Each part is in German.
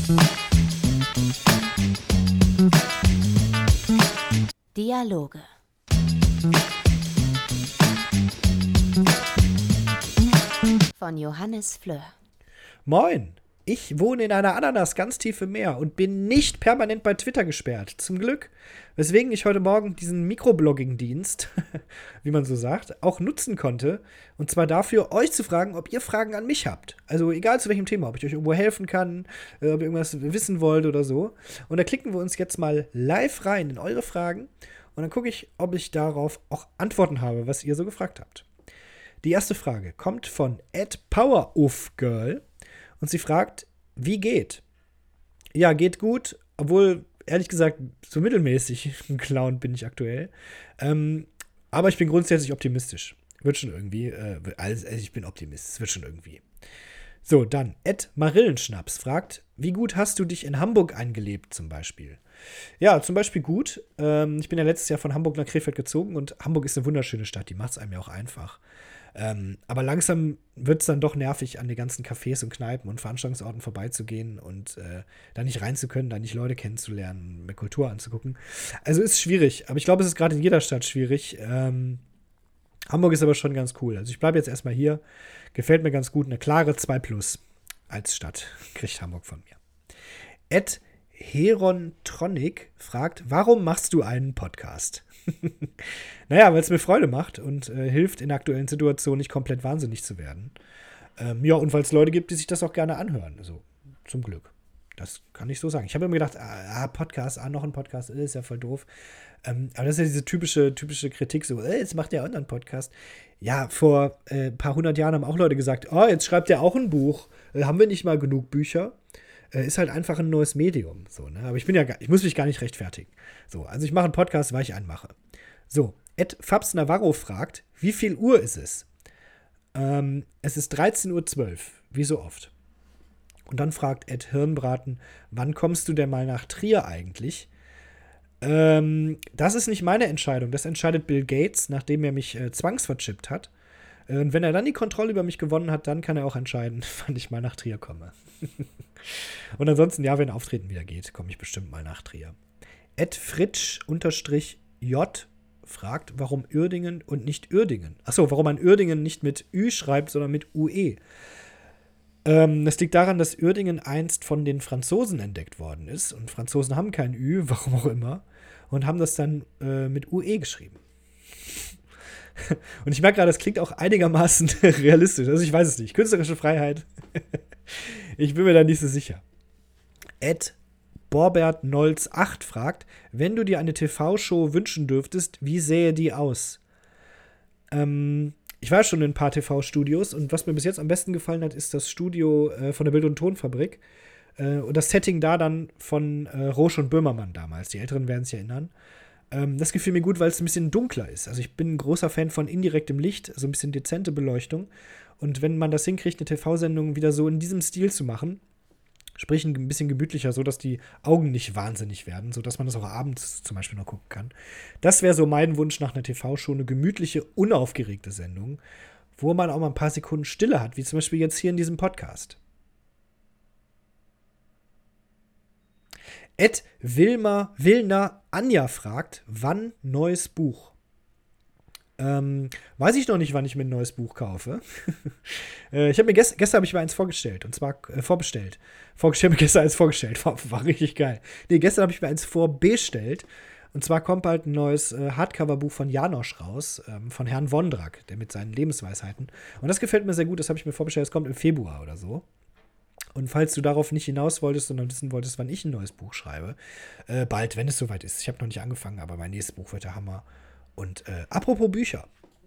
Dialoge. Von Johannes Fleur. Moin! Ich wohne in einer Ananas ganz tief im Meer und bin nicht permanent bei Twitter gesperrt. Zum Glück. Weswegen ich heute Morgen diesen Mikroblogging-Dienst, wie man so sagt, auch nutzen konnte. Und zwar dafür, euch zu fragen, ob ihr Fragen an mich habt. Also egal zu welchem Thema, ob ich euch irgendwo helfen kann, ob ihr irgendwas wissen wollt oder so. Und da klicken wir uns jetzt mal live rein in eure Fragen. Und dann gucke ich, ob ich darauf auch Antworten habe, was ihr so gefragt habt. Die erste Frage kommt von @poweroffgirl. Und sie fragt, wie geht? Ja, geht gut, obwohl, ehrlich gesagt, so mittelmäßig ein Clown bin ich aktuell. Aber ich bin grundsätzlich optimistisch. Wird schon irgendwie. Also ich bin Optimist, es wird schon irgendwie. So, dann, @Marillenschnaps fragt, wie gut hast du dich in Hamburg eingelebt zum Beispiel? Ja, zum Beispiel gut. Ich bin ja letztes Jahr von Hamburg nach Krefeld gezogen und Hamburg ist eine wunderschöne Stadt, die macht es einem ja auch einfach. Aber langsam wird es dann doch nervig, an die ganzen Cafés und Kneipen und Veranstaltungsorten vorbeizugehen und da nicht rein zu können, da nicht Leute kennenzulernen, mir Kultur anzugucken. Also ist schwierig, aber ich glaube, es ist gerade in jeder Stadt schwierig. Hamburg ist aber schon ganz cool. Also ich bleibe jetzt erstmal hier. Gefällt mir ganz gut. Eine klare 2+ als Stadt kriegt Hamburg von mir. @Herontronic fragt, warum machst du einen Podcast? Naja, weil es mir Freude macht und hilft, in der aktuellen Situation nicht komplett wahnsinnig zu werden. Ja, und weil es Leute gibt, die sich das auch gerne anhören. Also, zum Glück. Das kann ich so sagen. Ich habe immer gedacht, Podcast, noch ein Podcast, ist ja voll doof. Aber das ist ja diese typische Kritik, so, jetzt macht der anderen Podcast. Ja, vor ein paar 100 Jahren haben auch Leute gesagt, oh, jetzt schreibt der auch ein Buch. Haben wir nicht mal genug Bücher? Ist halt einfach ein neues Medium. So, ne? Aber ich muss mich gar nicht rechtfertigen. So, also ich mache einen Podcast, weil ich einen mache. So, @Fabs Navarro fragt, wie viel Uhr ist es? Es ist 13:12 Uhr, wie so oft. Und dann fragt @Hirnbraten, wann kommst du denn mal nach Trier eigentlich? Das ist nicht meine Entscheidung. Das entscheidet Bill Gates, nachdem er mich zwangsverchippt hat. Und wenn er dann die Kontrolle über mich gewonnen hat, dann kann er auch entscheiden, wann ich mal nach Trier komme. Und ansonsten, ja, wenn Auftreten wieder geht, komme ich bestimmt mal nach Trier. @Fritsch_J fragt, warum Uerdingen und nicht Uerdingen? Achso, warum man Uerdingen nicht mit Ü schreibt, sondern mit UE. Das liegt daran, dass Uerdingen einst von den Franzosen entdeckt worden ist. Und Franzosen haben kein Ü, warum auch immer. Und haben das dann mit UE geschrieben. Und ich merke gerade, das klingt auch einigermaßen realistisch. Also ich weiß es nicht. Künstlerische Freiheit. Ich bin mir da nicht so sicher. @Borbert08 fragt, wenn du dir eine TV-Show wünschen dürftest, wie sähe die aus? Ich war schon in ein paar TV-Studios und was mir bis jetzt am besten gefallen hat, ist das Studio von der Bild- und Tonfabrik. Und das Setting da dann von Roche und Böhmermann damals. Die Älteren werden sich erinnern. Das gefiel mir gut, weil es ein bisschen dunkler ist. Also ich bin ein großer Fan von indirektem Licht, so ein bisschen dezente Beleuchtung. Und wenn man das hinkriegt, eine TV-Sendung wieder so in diesem Stil zu machen, sprich ein bisschen gemütlicher, so dass die Augen nicht wahnsinnig werden, so dass man das auch abends zum Beispiel noch gucken kann. Das wäre so mein Wunsch nach einer TV-Show, eine gemütliche, unaufgeregte Sendung, wo man auch mal ein paar Sekunden Stille hat, wie zum Beispiel jetzt hier in diesem Podcast. Wilna Anja fragt, wann neues Buch? Weiß ich noch nicht, wann ich mir ein neues Buch kaufe. Ich habe mir gestern habe ich mir eins vorgestellt. Und zwar vorbestellt. Ich habe mir gestern eins vorgestellt. War richtig geil. Nee, gestern habe ich mir eins vorbestellt. Und zwar kommt bald ein neues Hardcover-Buch von Janosch raus. Von Herrn Wondrak, der mit seinen Lebensweisheiten. Und das gefällt mir sehr gut. Das habe ich mir vorbestellt. Das kommt im Februar oder so. Und falls du darauf nicht hinaus wolltest, sondern wissen wolltest, wann ich ein neues Buch schreibe, bald, wenn es soweit ist. Ich habe noch nicht angefangen, aber mein nächstes Buch wird der Hammer. Und apropos Bücher.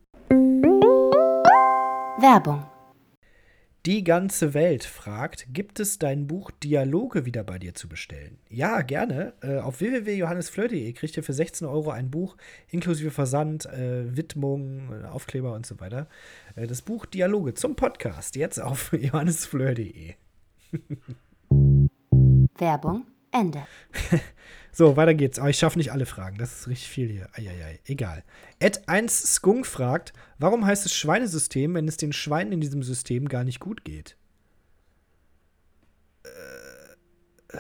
Werbung. Die ganze Welt fragt, gibt es dein Buch Dialoge wieder bei dir zu bestellen? Ja, gerne. Auf www.johannesfleur.de kriegt ihr für 16 € ein Buch, inklusive Versand, Widmung, Aufkleber und so weiter. Das Buch Dialoge zum Podcast, jetzt auf johannesfleur.de. Werbung, Ende. So, weiter geht's. Aber ich schaffe nicht alle Fragen. Das ist richtig viel hier. Eieiei. Egal. @1skunk fragt, warum heißt es Schweinesystem, wenn es den Schweinen in diesem System gar nicht gut geht?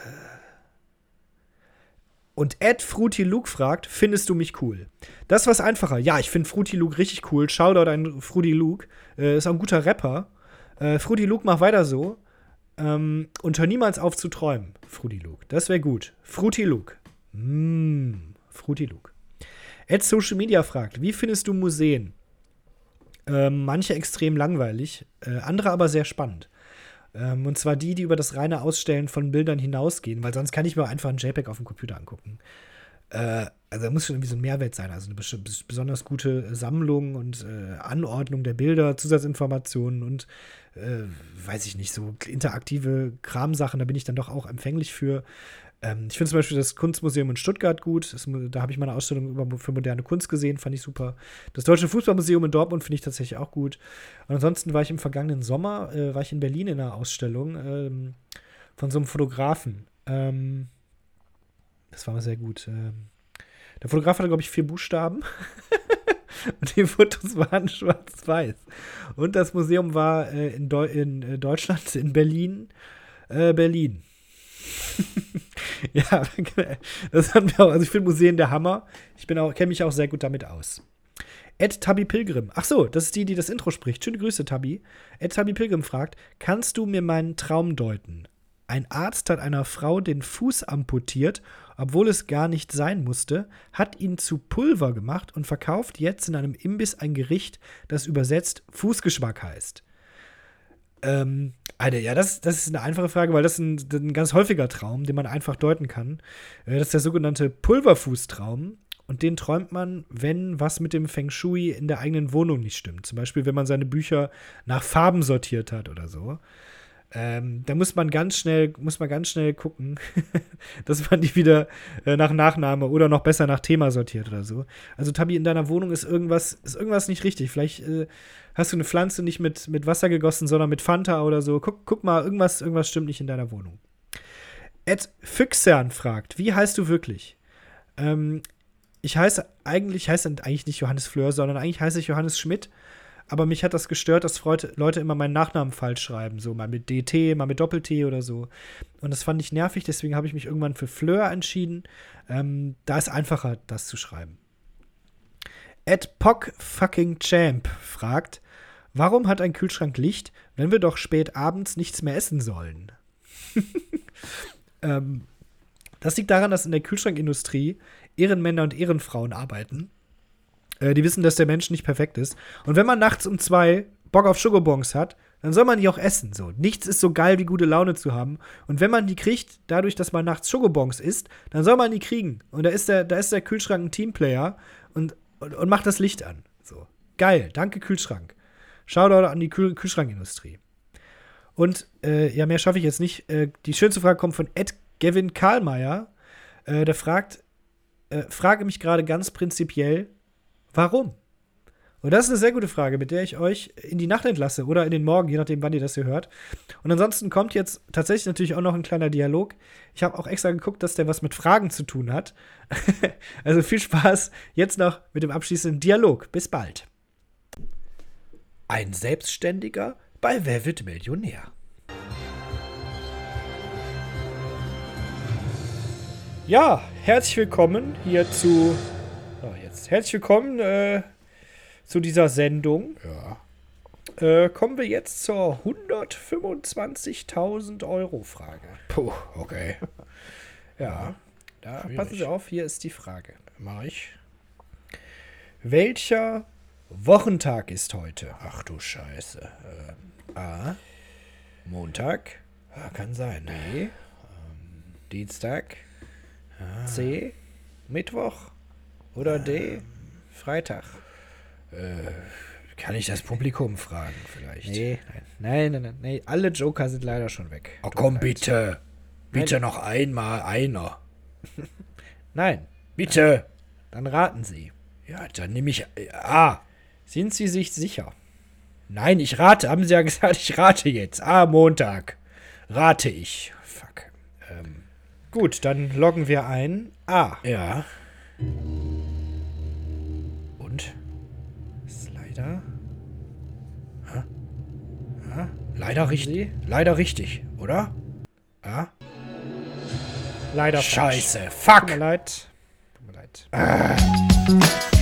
Und Fruity Luke fragt, findest du mich cool? Das ist was einfacher. Ja, ich finde Fruity Luke richtig cool. Shoutout an Fruity Luke. Ist auch ein guter Rapper. Fruity Luke, mach weiter so. Und hör niemals auf zu träumen, Fruity Luke. Das wäre gut. Fruity Luke. Fruity Luke. Social Media fragt, wie findest du Museen? Manche extrem langweilig, andere aber sehr spannend. Und zwar die über das reine Ausstellen von Bildern hinausgehen, weil sonst kann ich mir einfach ein JPEG auf dem Computer angucken. Also da muss schon irgendwie so ein Mehrwert sein, also eine besonders gute Sammlung und Anordnung der Bilder, Zusatzinformationen und weiß ich nicht, so interaktive Kramsachen, da bin ich dann doch auch empfänglich für. Ich finde zum Beispiel das Kunstmuseum in Stuttgart gut. Da habe ich mal eine Ausstellung für moderne Kunst gesehen, fand ich super. Das Deutsche Fußballmuseum in Dortmund finde ich tatsächlich auch gut. Und ansonsten war ich im vergangenen Sommer war ich in Berlin in einer Ausstellung von so einem Fotografen. Das war mal sehr gut. Der Fotograf hatte, glaube ich, 4 Buchstaben. Und die Fotos waren schwarz-weiß. Und das Museum war in Deutschland, in Berlin. Berlin. Ja, das haben wir auch. Also ich finde Museen der Hammer. Ich kenne mich auch sehr gut damit aus. Tabby Pilgrim. Ach so, das ist die das Intro spricht. Schöne Grüße, Tabby. Tabby Pilgrim fragt, kannst du mir meinen Traum deuten? Ein Arzt hat einer Frau den Fuß amputiert, obwohl es gar nicht sein musste, hat ihn zu Pulver gemacht und verkauft jetzt in einem Imbiss ein Gericht, das übersetzt Fußgeschmack heißt. Das ist eine einfache Frage, weil das ist ein ganz häufiger Traum, den man einfach deuten kann. Das ist der sogenannte Pulverfußtraum. Und den träumt man, wenn was mit dem Feng Shui in der eigenen Wohnung nicht stimmt. Zum Beispiel, wenn man seine Bücher nach Farben sortiert hat oder so. Da muss man ganz schnell gucken, dass man die wieder nach Nachname oder noch besser nach Thema sortiert oder so. Also Tabi, in deiner Wohnung ist irgendwas nicht richtig. Vielleicht hast du eine Pflanze nicht mit Wasser gegossen, sondern mit Fanta oder so. Guck mal, irgendwas stimmt nicht in deiner Wohnung. Füchsern fragt, wie heißt du wirklich? Ich heiße eigentlich nicht Johannes Fleur, sondern eigentlich heiße ich Johannes Schmidt. Aber mich hat das gestört, dass Leute immer meinen Nachnamen falsch schreiben. So mal mit DT, mal mit Doppel-T oder so. Und das fand ich nervig, deswegen habe ich mich irgendwann für Fleur entschieden. Da ist einfacher, das zu schreiben. @POC-fucking-Champ fragt, warum hat ein Kühlschrank Licht, wenn wir doch spät abends nichts mehr essen sollen? Das liegt daran, dass in der Kühlschrankindustrie Ehrenmänner und Ehrenfrauen arbeiten. Die wissen, dass der Mensch nicht perfekt ist. Und wenn man nachts um 2 Bock auf Schokobons hat, dann soll man die auch essen. So. Nichts ist so geil, wie gute Laune zu haben. Und wenn man die kriegt, dadurch, dass man nachts Schokobons isst, dann soll man die kriegen. Und da ist der Kühlschrank ein Teamplayer und macht das Licht an. So. Geil, danke Kühlschrank. Shoutout an die Kühlschrankindustrie. Und mehr schaffe ich jetzt nicht. Die schönste Frage kommt von Gavin Karlmeier. Der frage mich gerade ganz prinzipiell, warum? Und das ist eine sehr gute Frage, mit der ich euch in die Nacht entlasse oder in den Morgen, je nachdem, wann ihr das hier hört. Und ansonsten kommt jetzt tatsächlich natürlich auch noch ein kleiner Dialog. Ich habe auch extra geguckt, dass der was mit Fragen zu tun hat. Also viel Spaß jetzt noch mit dem abschließenden Dialog. Bis bald. Ein Selbstständiger bei Wer wird Millionär? Ja, herzlich willkommen hier zu Herzlich willkommen zu dieser Sendung. Ja. Kommen wir jetzt zur 125.000 Euro Frage. Puh, okay. Ja, da schwierig. passen Sie auf, hier ist die Frage. Mach ich. Welcher Wochentag ist heute? Ach du Scheiße. A. Montag. Ja, kann sein. B. Dienstag. C. Mittwoch. Oder D. Freitag. Kann ich das Publikum fragen vielleicht? Nee. Alle Joker sind leider schon weg. Oh komm, bitte. Bitte noch einmal einer. Nein. Bitte. Dann raten Sie. Ja, dann nehme ich Sind Sie sich sicher? Nein, ich rate. Haben Sie ja gesagt, ich rate jetzt. Montag. Rate ich. Fuck. Gut, dann loggen wir ein. A. Ja. Und? Ist leider. Leider richtig. Leider richtig, oder? Ja. Leider Scheiße. falsch. Fuck. Tut mir leid.